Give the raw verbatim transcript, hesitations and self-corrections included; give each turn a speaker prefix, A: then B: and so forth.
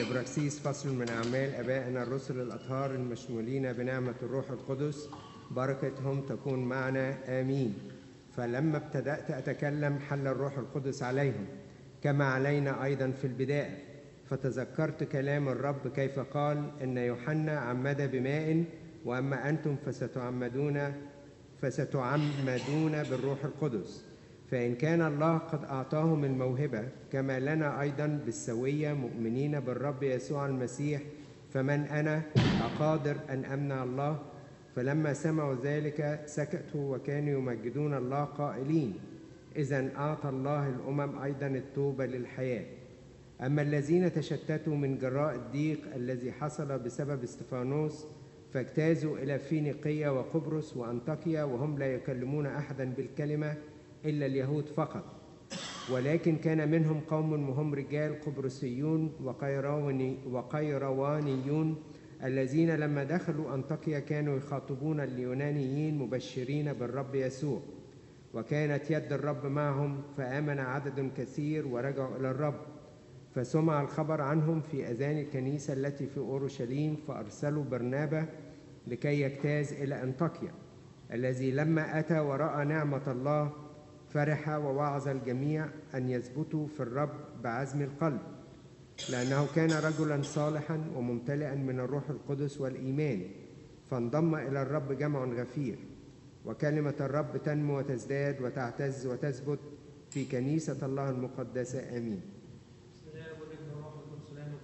A: وبراكسيس فصل من أعمال أبائنا الرسل الأطهار المشمولين بنعمة الروح القدس، بركتهم تكون معنا آمين. فلما ابتدأت أتكلم حل الروح القدس عليهم كما علينا أيضا في البداية، فتذكرت كلام الرب كيف قال إن يوحنا عمد بماء وأما أنتم فستعمدون فستعمدون بالروح القدس. فإن كان الله قد أعطاهم الموهبة كما لنا أيضا بالسوية مؤمنين بالرب يسوع المسيح، فمن أنا أقادر أن أمنع الله؟ فلما سمعوا ذلك سكتوا وكانوا يمجدون الله قائلين: إذن أعطى الله الأمم أيضا التوبة للحياة. أما الذين تشتتوا من جراء الضيق الذي حصل بسبب استفانوس فاجتازوا إلى فينيقية وقبرص وأنطاكيا، وهم لا يكلمون أحدا بالكلمة إلا اليهود فقط. ولكن كان منهم قوم وهم رجال قبرصيون وقيرواني وقيروانيون الذين لما دخلوا أنطاكيا كانوا يخاطبون اليونانيين مبشرين بالرب يسوع، وكانت يد الرب معهم، فآمن عدد كثير ورجعوا إلى الرب. فسمع الخبر عنهم في أذان الكنيسة التي في أورشليم، فأرسلوا برنابا لكي يجتاز إلى أنطاكيا، الذي لما أتى ورأى نعمة الله فرح ووعظ الجميع أن يثبتوا في الرب بعزم القلب، لأنه كان رجلا صالحا وممتلئا من الروح القدس والإيمان. فانضم إلى الرب جمع غفير، وكلمة الرب تنمو وتزداد وتعتز وتثبت في كنيسة الله المقدسة. آمين.